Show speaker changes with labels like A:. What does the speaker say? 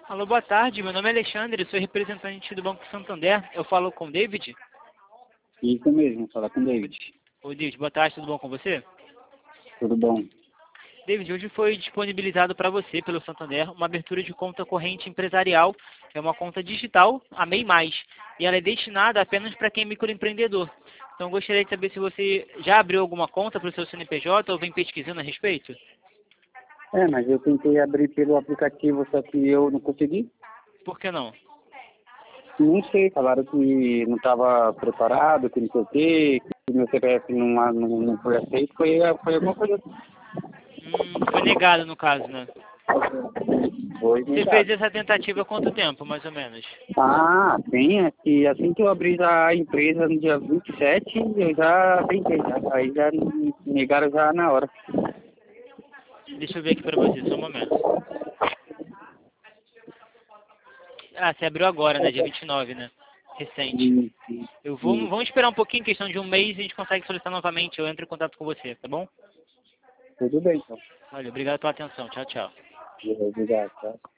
A: Alô, boa tarde. Meu nome é Alexandre, sou representante do Banco Santander. Eu falo com o David.
B: Isso mesmo, falar com o David.
A: Oi, David, boa tarde, tudo bom com você?
B: Tudo bom?
A: David, hoje foi disponibilizado para você, pelo Santander, uma abertura de conta corrente empresarial, que é uma conta digital, a MEI+, e ela é destinada apenas para quem é microempreendedor. Então, eu gostaria de saber se você já abriu alguma conta para o seu CNPJ ou vem pesquisando a respeito?
B: Mas eu tentei abrir pelo aplicativo, só que eu não consegui.
A: Por que não?
B: Não sei, falaram que não estava preparado, que não sei o quê, que meu CPF não foi aceito, foi alguma coisa assim.
A: Foi negado no caso, né?
B: Foi
A: Você fez
B: negado.
A: essa tentativa há quanto tempo, mais ou menos?
B: Sim, é que assim que eu abri a empresa no dia 27, eu já tentei, aí já me negaram já na hora.
A: Deixa eu ver aqui para você, só um momento. Ah, você abriu agora, né? Dia 29, né? Recente.
B: E,
A: Vamos esperar um pouquinho, questão de um mês, a gente consegue solicitar novamente. Eu entro em contato com você, tá bom?
B: tudo bem, então.
A: Olha, obrigado pela atenção. Tchau, tchau.
B: Obrigado, tá?